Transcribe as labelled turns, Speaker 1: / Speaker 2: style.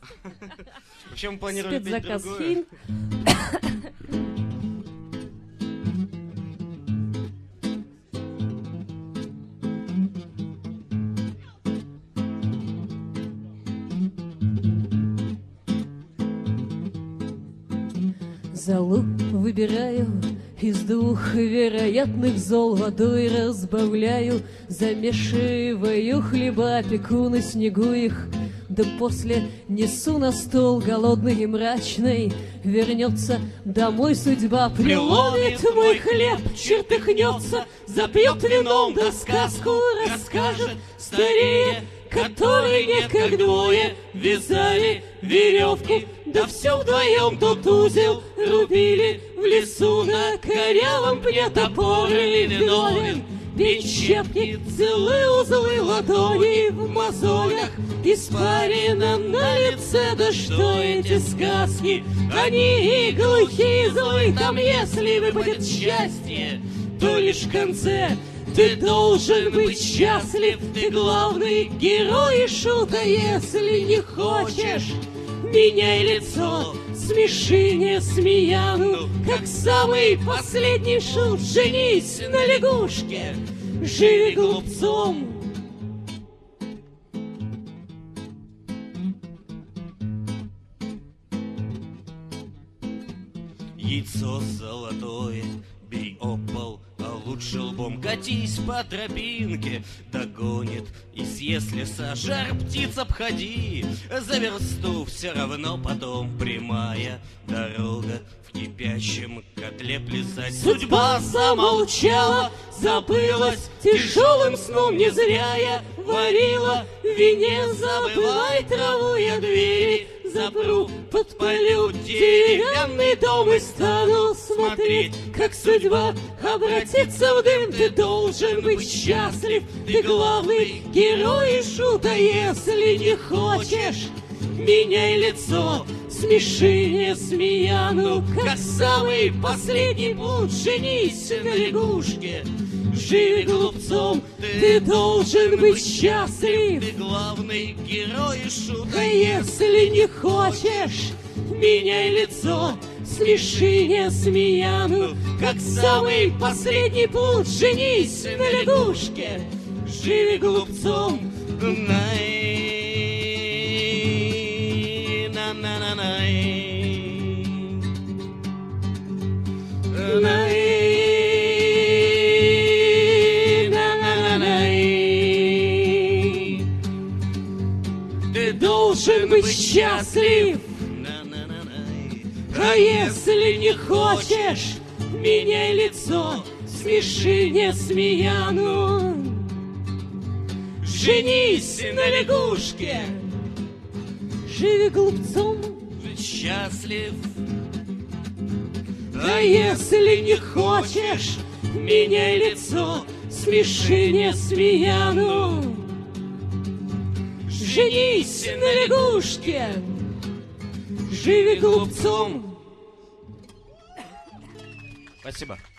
Speaker 1: Вообще мы планировали петь
Speaker 2: Спецзаказ
Speaker 1: другое.
Speaker 2: Хейн. Залу выбираю из двух вероятных зол, водой разбавляю, замешиваю хлеба, пеку на снегу их, да после несу на стол голодный и мрачный. Вернется домой судьба, приловит мой хлеб, чертыхнется, запьет вином, да сказку расскажет старее, который не как двое вязали веревку, да все вдвоем тот узел рубили в лесу. На корявом пне топор виновен, бить щепки, целые узлы ладони в мозолях, испарина на лице. Да что эти сказки, они и глухие, и злые. Там если выпадет счастье, то лишь в конце. Ты должен быть счастлив, ты главный герой и шут. А если не хочешь, меняй лицо, смеши не смеяну, как самый последний шут. Женись на лягушке, живи глупцом.
Speaker 1: Яйцо золотое, бей об пол, а лучше лбом катись по тропинке. Догонит и съест леса, жар птиц обходи. За версту все равно потом прямая дорога, в кипящем котле плясать. Судьба замолчала, забылась тяжелым сном. Не зря я варила в вине, забывай траву, я двери запру, подпалю деревянный дом и стану смотреть, как судьба обратится в дым. Ты должен быть счастлив, ты главный герой и шут. А если не хочешь, меняй лицо, смеши не смеяну, как самый последний блуд. Женись на лягушке, живи глупцом. Ты должен быть счастлив, ты главный герой и шут. А если не хочешь, меняй лицо, смеши не смеяну, как самый последний блуд. Женись на лягушке, живи глупцом. Ты должен быть счастлив, а если не хочешь, меняй лицо, смеши не смеяну. Женись на лягушке, живи глупцом. Быть счастлив, а если не хочешь, меняй лицо, смеши не смеяну. Женись на лягушке, живи глупцом. Спасибо.